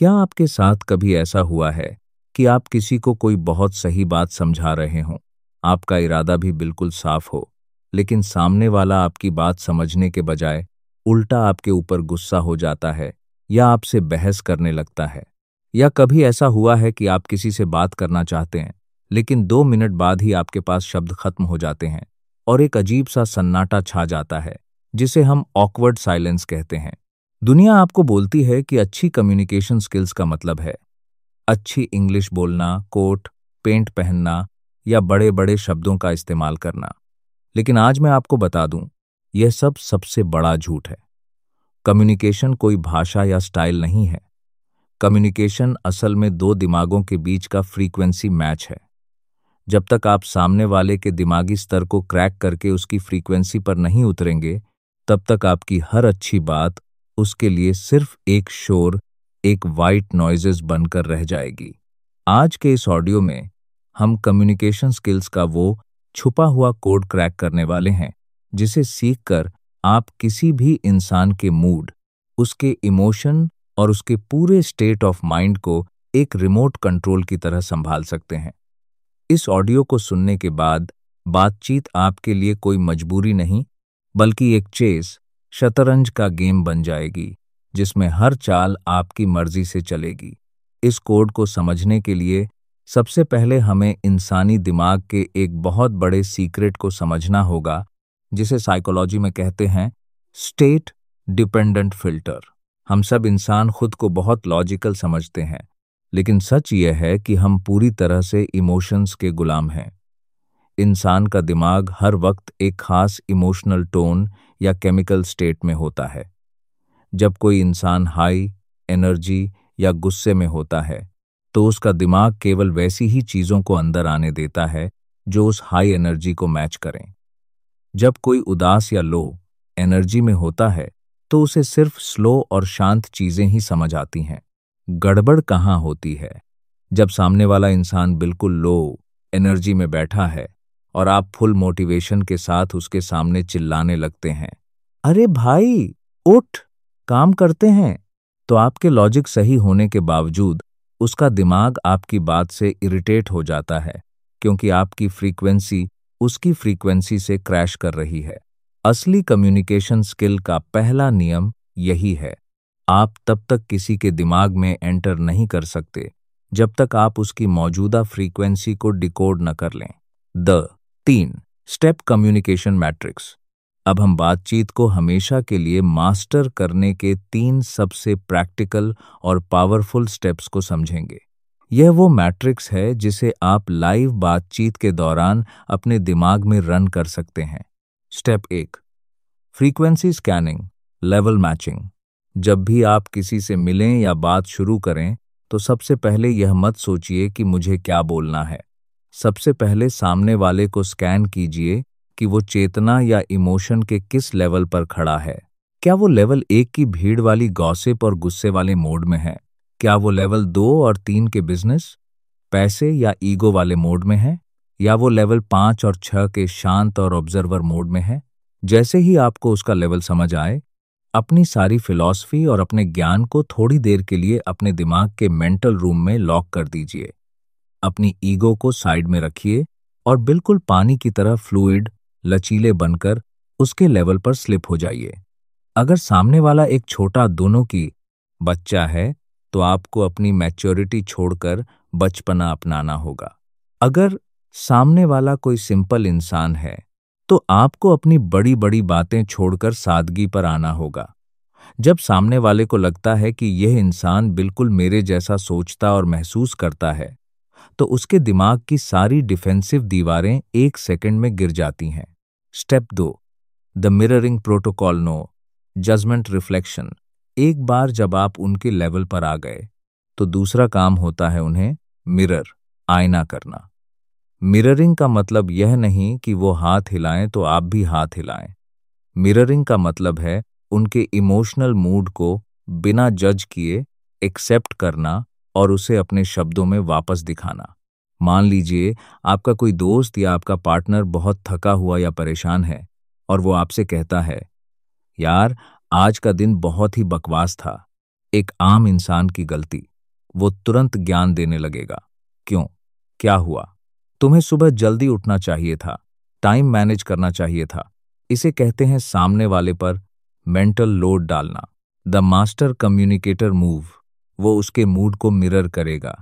क्या आपके साथ कभी ऐसा हुआ है कि आप किसी को कोई बहुत सही बात समझा रहे हों, आपका इरादा भी बिल्कुल साफ हो, लेकिन सामने वाला आपकी बात समझने के बजाय उल्टा आपके ऊपर गुस्सा हो जाता है या आपसे बहस करने लगता है? या कभी ऐसा हुआ है कि आप किसी से बात करना चाहते हैं, लेकिन 2 मिनट बाद ही आपके पास शब्द खत्म हो जाते हैं और एक अजीब सा सन्नाटा छा जाता है, जिसे हम ऑकवर्ड साइलेंस कहते हैं? दुनिया आपको बोलती है कि अच्छी कम्युनिकेशन स्किल्स का मतलब है अच्छी इंग्लिश बोलना, कोट, पेंट पहनना या बड़े-बड़े शब्दों का इस्तेमाल करना। लेकिन आज मैं आपको बता दूं, यह सब सबसे बड़ा झूठ है। कम्युनिकेशन कोई भाषा या स्टाइल नहीं है। कम्युनिकेशन असल में दो दिमागों के बीच का फ्रीक्वेंसी मैच है। जब तक आप सामने वाले के दिमागी स्तर को क्रैक करके उसकी फ्रीक्वेंसी पर नहीं उतरेंगे, तब तक आपकी हर अच्छी बात उसके लिए सिर्फ एक शोर, एक वाइट नॉइजेस बनकर रह जाएगी। आज के इस ऑडियो में हम कम्युनिकेशन स्किल्स का वो छुपा हुआ कोड क्रैक करने वाले हैं, जिसे सीखकर आप किसी भी इंसान के मूड, उसके इमोशन और उसके पूरे स्टेट ऑफ माइंड को एक रिमोट कंट्रोल की तरह संभाल सकते हैं। इस ऑडियो को सुनने के बाद बातचीत आपके लिए कोई मजबूरी नहीं, बल्कि एक चेस, शतरंज का गेम बन जाएगी, जिसमें हर चाल आपकी मर्जी से चलेगी। इस कोड को समझने के लिए सबसे पहले हमें इंसानी दिमाग के एक बहुत बड़े सीक्रेट को समझना होगा, जिसे साइकोलॉजी में कहते हैं स्टेट डिपेंडेंट फिल्टर। हम सब इंसान खुद को बहुत लॉजिकल समझते हैं, लेकिन सच यह है कि हम पूरी तरह से इमोशंस के गुलाम हैं। इंसान का दिमाग हर वक्त एक खास इमोशनल टोन या केमिकल स्टेट में होता है। जब कोई इंसान हाई एनर्जी या गुस्से में होता है, तो उसका दिमाग केवल वैसी ही चीज़ों को अंदर आने देता है जो उस हाई एनर्जी को मैच करें। जब कोई उदास या लो एनर्जी में होता है, तो उसे सिर्फ स्लो और शांत चीज़ें ही समझ आती हैं। गड़बड़ कहाँ होती है? जब सामने वाला इंसान बिल्कुल लो एनर्जी में बैठा है और आप फुल मोटिवेशन के साथ उसके सामने चिल्लाने लगते हैं, अरे भाई उठ, काम करते हैं, तो आपके लॉजिक सही होने के बावजूद उसका दिमाग आपकी बात से इरिटेट हो जाता है, क्योंकि आपकी फ्रीक्वेंसी उसकी फ्रीक्वेंसी से क्रैश कर रही है। असली कम्युनिकेशन स्किल का पहला नियम यही है। आप तब तक किसी के दिमाग में एंटर नहीं कर सकते जब तक आप उसकी मौजूदा फ्रीक्वेंसी को डिकोड न कर लें। The 3 step communication matrix. अब हम बातचीत को हमेशा के लिए मास्टर करने के 3 सबसे प्रैक्टिकल और पावरफुल स्टेप्स को समझेंगे। यह वो मैट्रिक्स है जिसे आप लाइव बातचीत के दौरान अपने दिमाग में रन कर सकते हैं। Step 1 frequency scanning, level matching. जब भी आप किसी से मिलें या बात शुरू करें, तो सबसे पहले यह मत सोचिए कि मुझे क्या बोलना है। सबसे पहले सामने वाले को स्कैन कीजिए कि वो चेतना या इमोशन के किस लेवल पर खड़ा है। क्या वो लेवल 1 की भीड़ वाली गॉसिप और गुस्से वाले मोड में है? क्या वो लेवल 2 और 3 के बिजनेस, पैसे या ईगो वाले मोड में है? या वो लेवल 5 और 6 के शांत और ऑब्जर्वर मोड में है? जैसे ही आपको उसका लेवल समझ आए, अपनी सारी फिलॉसफी और अपने ज्ञान को थोड़ी देर के लिए अपने दिमाग के मेंटल रूम में लॉक कर दीजिए। अपनी ईगो को साइड में रखिए और बिल्कुल पानी की तरह फ्लूइड, लचीले बनकर उसके लेवल पर स्लिप हो जाइए। अगर सामने वाला एक छोटा दोनों की बच्चा है, तो आपको अपनी मैच्योरिटी छोड़कर बचपना अपनाना होगा। अगर सामने वाला कोई सिंपल इंसान है, तो आपको अपनी बड़ी बड़ी बातें छोड़कर सादगी पर आना होगा। जब सामने वाले को लगता है कि यह इंसान बिल्कुल मेरे जैसा सोचता और महसूस करता है, तो उसके दिमाग की सारी डिफेंसिव दीवारें 1 सेकंड में गिर जाती हैं। Step 2 the mirroring protocol. No judgement reflection. एक बार जब आप उनके लेवल पर आ गए, तो दूसरा काम होता है उन्हें मिरर, आईना करना। मिररिंग का मतलब यह नहीं कि वो हाथ हिलाएं तो आप भी हाथ हिलाएं। मिररिंग का मतलब है उनके इमोशनल मूड को बिना जज किए एक्सेप्ट करना और उसे अपने शब्दों में वापस दिखाना। मान लीजिए आपका कोई दोस्त या आपका पार्टनर बहुत थका हुआ या परेशान है और वो आपसे कहता है, यार आज का दिन बहुत ही बकवास था। एक आम इंसान की गलती। वो तुरंत ज्ञान देने लगेगा। क्यों? क्या हुआ? तुम्हें सुबह जल्दी उठना चाहिए था, टाइम मैनेज करना चाहिए था। इसे कहते हैं सामने वाले पर मेंटल लोड डालना। The master communicator move. वो उसके मूड को मिरर करेगा।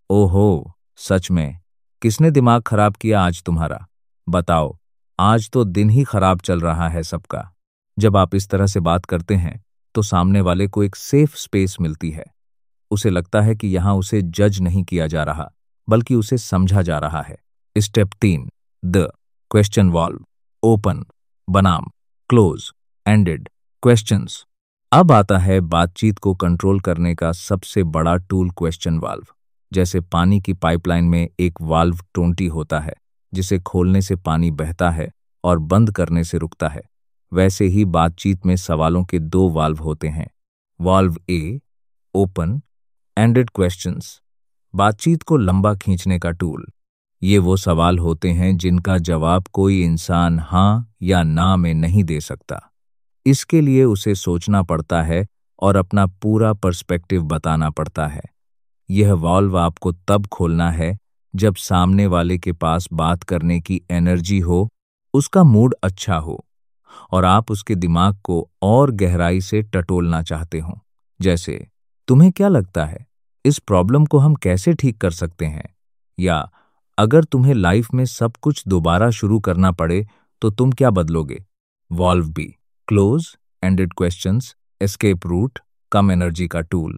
ओहो, सच में? किसने दिमाग खराब किया आज तुम्हारा? बताओ, आज तो दिन ही खराब चल रहा है सबका। जब आप इस तरह से बात करते हैं तो सामने वाले को एक सेफ स्पेस मिलती है। उसे लगता है कि यहां उसे जज नहीं किया जा रहा, बल्कि उसे समझा जा रहा है। Step 3, the question valve. Open बनाम क्लोज एंडेड क्वेश्चंस। अब आता है बातचीत को कंट्रोल करने का सबसे बड़ा टूल, क्वेश्चन वाल्व। जैसे पानी की पाइपलाइन में एक वाल्व टोंटी होता है, जिसे खोलने से पानी बहता है और बंद करने से रुकता है, वैसे ही बातचीत में सवालों के दो वाल्व होते हैं। Valve A, open ended questions, बातचीत को लंबा खींचने का टूल। ये वो सवाल होते हैं जिनका जवाब कोई इंसान हाँ या ना में नहीं दे सकता। इसके लिए उसे सोचना पड़ता है और अपना पूरा पर्सपेक्टिव बताना पड़ता है। यह वाल्व आपको तब खोलना है जब सामने वाले के पास बात करने की एनर्जी हो, उसका मूड अच्छा हो और आप उसके दिमाग को और गहराई से टटोलना चाहते हो। जैसे, तुम्हें क्या लगता है, इस प्रॉब्लम को हम कैसे ठीक कर सकते हैं? या अगर तुम्हें लाइफ में सब कुछ दोबारा शुरू करना पड़े तो तुम क्या बदलोगे? Valve B, close ended questions, escape route, कम एनर्जी का टूल।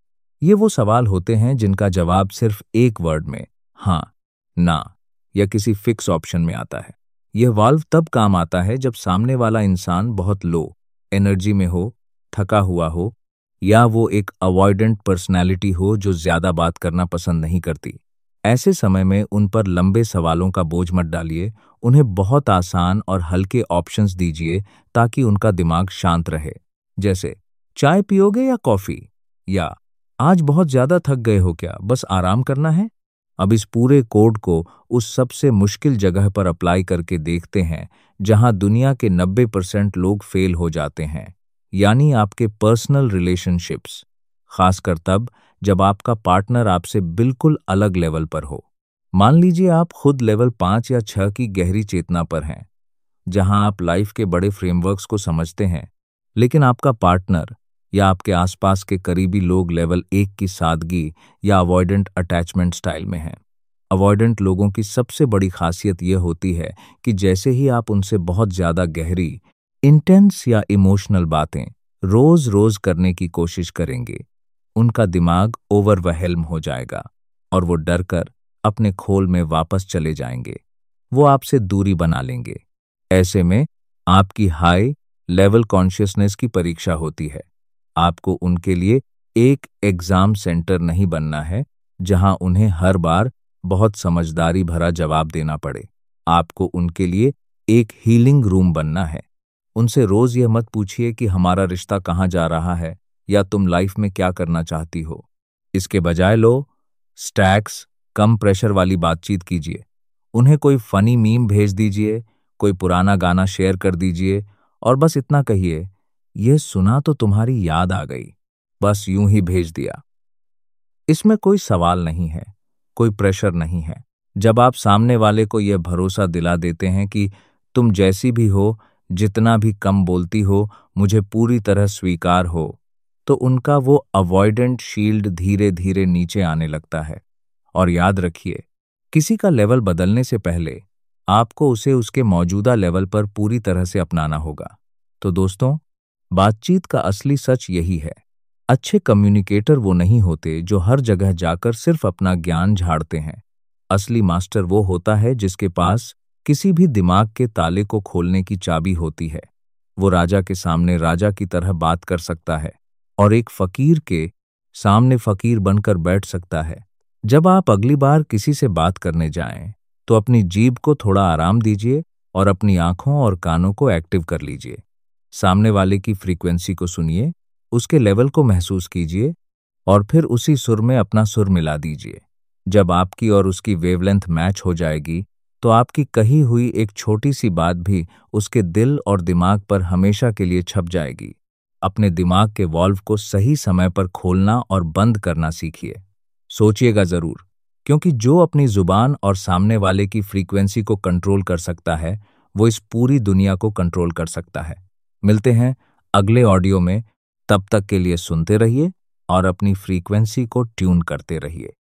ये वो सवाल होते हैं जिनका जवाब सिर्फ एक वर्ड में हाँ, ना या किसी फिक्स ऑप्शन में आता है। यह वाल्व तब काम आता है जब सामने वाला इंसान बहुत लो एनर्जी में हो, थका हुआ हो, या वो एक अवॉइडेंट पर्सनैलिटी हो जो ज्यादा बात करना पसंद नहीं करती। ऐसे समय में उन पर लंबे सवालों का बोझ मत डालिए, उन्हें बहुत आसान और हल्के ऑप्शंस दीजिए ताकि उनका दिमाग शांत रहे। जैसे, चाय पियोगे या कॉफी? या आज बहुत ज्यादा थक गए हो क्या, बस आराम करना है? अब इस पूरे कोड को उस सबसे मुश्किल जगह पर अप्लाई करके देखते हैं जहां दुनिया के 90% लोग फेल हो जाते हैं, यानी आपके पर्सनल रिलेशनशिप्स। खासकर तब जब आपका पार्टनर आपसे बिल्कुल अलग लेवल पर हो। मान लीजिए आप खुद लेवल 5 या 6 की गहरी चेतना पर हैं, जहां आप लाइफ के बड़े फ्रेमवर्क्स को समझते हैं, लेकिन आपका पार्टनर या आपके आसपास के करीबी लोग लेवल 1 की सादगी या अवॉइडेंट अटैचमेंट स्टाइल में हैं। अवॉइडेंट लोगों की सबसे बड़ी खासियत यह होती है कि जैसे ही आप उनसे बहुत ज्यादा गहरी, इंटेंस या इमोशनल बातें रोज रोज करने की कोशिश करेंगे, उनका दिमाग ओवरवेहेल्म हो जाएगा और वो डरकर अपने खोल में वापस चले जाएंगे। वो आपसे दूरी बना लेंगे। ऐसे में आपकी हाई लेवल कॉन्शियसनेस की परीक्षा होती है। आपको उनके लिए एक एग्जाम सेंटर नहीं बनना है जहां उन्हें हर बार बहुत समझदारी भरा जवाब देना पड़े। आपको उनके लिए एक हीलिंग रूम बनना है। उनसे रोज यह मत पूछिए कि हमारा रिश्ता कहाँ जा रहा है या तुम लाइफ में क्या करना चाहती हो। इसके बजाय लो स्टैक्स कम प्रेशर वाली बातचीत कीजिए। उन्हें कोई फनी मीम भेज दीजिए, कोई पुराना गाना शेयर कर दीजिए और बस इतना कहिए, यह सुना तो तुम्हारी याद आ गई। बस यूं ही भेज दिया। इसमें कोई सवाल नहीं है, कोई प्रेशर नहीं है। जब आप सामने वाले को यह भरोसा दिला देते हैं कि तुम जैसी भी हो, जितना भी कम बोलती हो, मुझे पूरी तरह स्वीकार हो, तो उनका वो अवॉइडेंट शील्ड धीरे धीरे नीचे आने लगता है। और याद रखिए, किसी का लेवल बदलने से पहले आपको उसे उसके मौजूदा लेवल पर पूरी तरह से अपनाना होगा। तो दोस्तों, बातचीत का असली सच यही है। अच्छे कम्युनिकेटर वो नहीं होते जो हर जगह जाकर सिर्फ अपना ज्ञान झाड़ते हैं। असली मास्टर वो होता है जिसके पास किसी भी दिमाग के ताले को खोलने की चाबी होती है। वो राजा के सामने राजा की तरह बात कर सकता है और एक फकीर के सामने फकीर बनकर बैठ सकता है। जब आप अगली बार किसी से बात करने जाएं, तो अपनी जीभ को थोड़ा आराम दीजिए और अपनी आंखों और कानों को एक्टिव कर लीजिए। सामने वाले की फ्रीक्वेंसी को सुनिए, उसके लेवल को महसूस कीजिए और फिर उसी सुर में अपना सुर मिला दीजिए। जब आपकी और उसकी वेवलेंथ मैच हो जाएगी, तो आपकी कही हुई एक छोटी सी बात भी उसके दिल और दिमाग पर हमेशा के लिए छप जाएगी। अपने दिमाग के वॉल्व को सही समय पर खोलना और बंद करना सीखिए। सोचिएगा ज़रूर, क्योंकि जो अपनी ज़ुबान और सामने वाले की फ्रीक्वेंसी को कंट्रोल कर सकता है, वो इस पूरी दुनिया को कंट्रोल कर सकता है। मिलते हैं अगले ऑडियो में, तब तक के लिए सुनते रहिए और अपनी फ्रीक्वेंसी को ट्यून करते रहिए।